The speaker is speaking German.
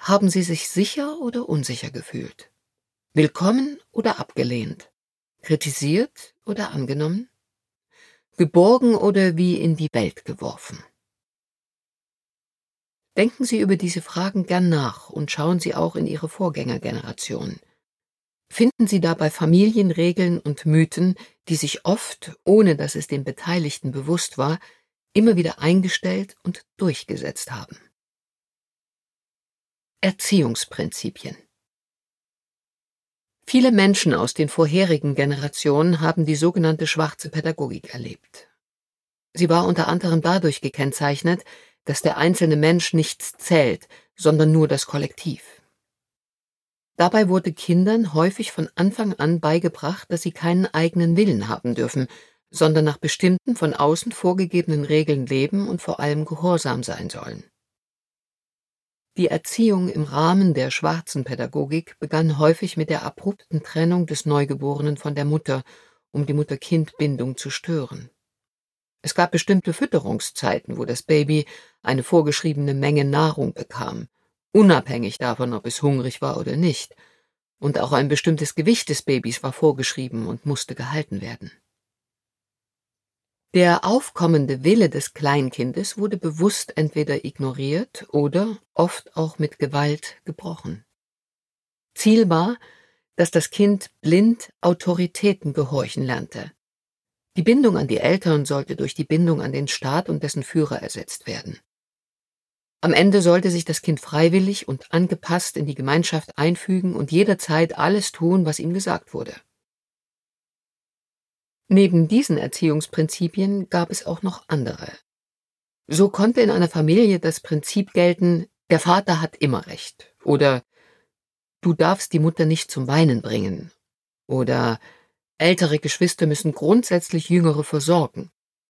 Haben Sie sich sicher oder unsicher gefühlt? Willkommen oder abgelehnt? Kritisiert oder angenommen? Geborgen oder wie in die Welt geworfen? Denken Sie über diese Fragen gern nach und schauen Sie auch in Ihre Vorgängergeneration. Finden Sie dabei Familienregeln und Mythen, die sich oft, ohne dass es den Beteiligten bewusst war, immer wieder eingestellt und durchgesetzt haben. Erziehungsprinzipien. Viele Menschen aus den vorherigen Generationen haben die sogenannte schwarze Pädagogik erlebt. Sie war unter anderem dadurch gekennzeichnet, dass der einzelne Mensch nichts zählt, sondern nur das Kollektiv. Dabei wurde Kindern häufig von Anfang an beigebracht, dass sie keinen eigenen Willen haben dürfen, sondern nach bestimmten von außen vorgegebenen Regeln leben und vor allem gehorsam sein sollen. Die Erziehung im Rahmen der schwarzen Pädagogik begann häufig mit der abrupten Trennung des Neugeborenen von der Mutter, um die Mutter-Kind-Bindung zu stören. Es gab bestimmte Fütterungszeiten, wo das Baby eine vorgeschriebene Menge Nahrung bekam, unabhängig davon, ob es hungrig war oder nicht, und auch ein bestimmtes Gewicht des Babys war vorgeschrieben und musste gehalten werden. Der aufkommende Wille des Kleinkindes wurde bewusst entweder ignoriert oder, oft auch mit Gewalt, gebrochen. Ziel war, dass das Kind blind Autoritäten gehorchen lernte. Die Bindung an die Eltern sollte durch die Bindung an den Staat und dessen Führer ersetzt werden. Am Ende sollte sich das Kind freiwillig und angepasst in die Gemeinschaft einfügen und jederzeit alles tun, was ihm gesagt wurde. Neben diesen Erziehungsprinzipien gab es auch noch andere. So konnte in einer Familie das Prinzip gelten, der Vater hat immer recht, oder du darfst die Mutter nicht zum Weinen bringen, oder ältere Geschwister müssen grundsätzlich Jüngere versorgen.